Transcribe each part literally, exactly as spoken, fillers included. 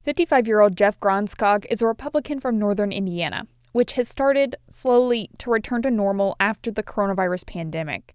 fifty-five-year-old Jeff Gronskog is a Republican from northern Indiana, which has started slowly to return to normal after the coronavirus pandemic.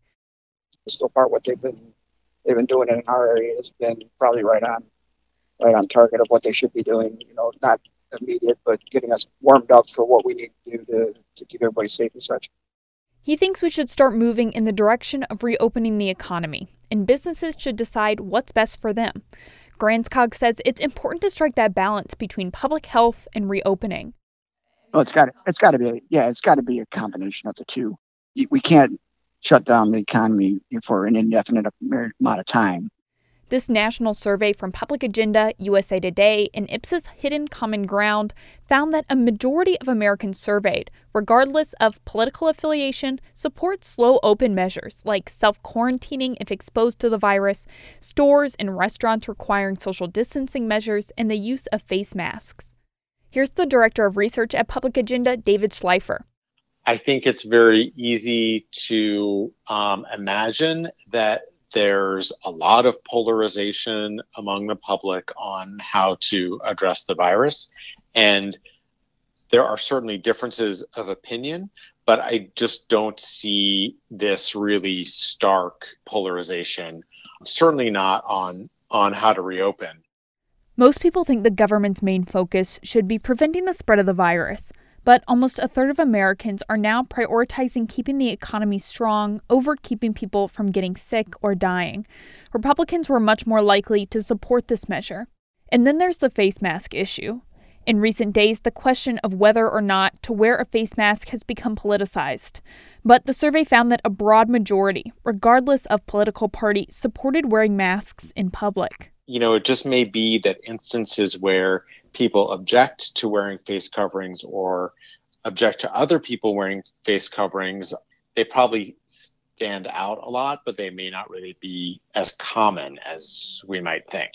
So far, what they've been they've been doing in our area has been probably right on right on target of what they should be doing. You know, not immediate, but getting us warmed up for what we need to do to, to keep everybody safe and such. He thinks we should start moving in the direction of reopening the economy, and businesses should decide what's best for them. Gronskog says it's important to strike that balance between public health and reopening. Well, it's got it's got to be yeah, it's got to be a combination of the two. We can't shut down the economy for an indefinite amount of time. This national survey from Public Agenda, U S A Today, and Ipsos Hidden Common Ground found that a majority of Americans surveyed, regardless of political affiliation, support slow open measures like self-quarantining if exposed to the virus, stores and restaurants requiring social distancing measures, and the use of face masks. Here's the director of research at Public Agenda, David Schleifer. I think it's very easy to um, imagine that there's a lot of polarization among the public on how to address the virus. And there are certainly differences of opinion, but I just don't see this really stark polarization, certainly not on, on how to reopen. Most people think the government's main focus should be preventing the spread of the virus. But almost a third of Americans are now prioritizing keeping the economy strong over keeping people from getting sick or dying. Republicans were much more likely to support this measure. And then there's the face mask issue. In recent days, the question of whether or not to wear a face mask has become politicized. But the survey found that a broad majority, regardless of political party, supported wearing masks in public. You know, it just may be that instances where people object to wearing face coverings or object to other people wearing face coverings, they probably stand out a lot, but they may not really be as common as we might think.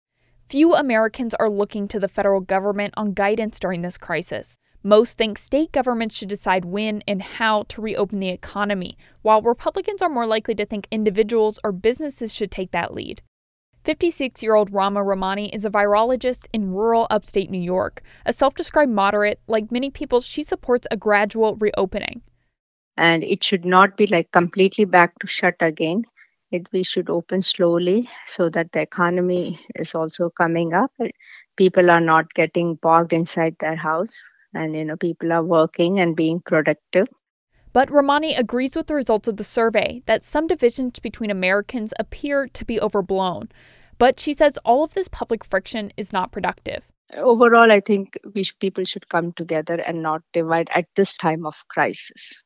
Few Americans are looking to the federal government on guidance during this crisis. Most think state governments should decide when and how to reopen the economy, while Republicans are more likely to think individuals or businesses should take that lead. fifty-six-year-old Rama Ramani is a virologist in rural upstate New York. A self-described moderate, like many people, she supports a gradual reopening. And it should not be like completely back to shut again. It, we should open slowly so that the economy is also coming up. People are not getting bogged inside their house, and you know people are working and being productive. But Ramani agrees with the results of the survey that some divisions between Americans appear to be overblown. But she says all of this public friction is not productive. Overall, I think we sh- people should come together and not divide at this time of crisis.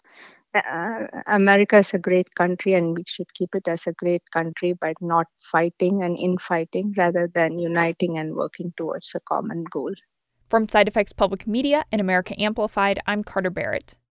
Uh, America is a great country and we should keep it as a great country, but not fighting and infighting rather than uniting and working towards a common goal. From Side Effects Public Media and America Amplified, I'm Carter Barrett.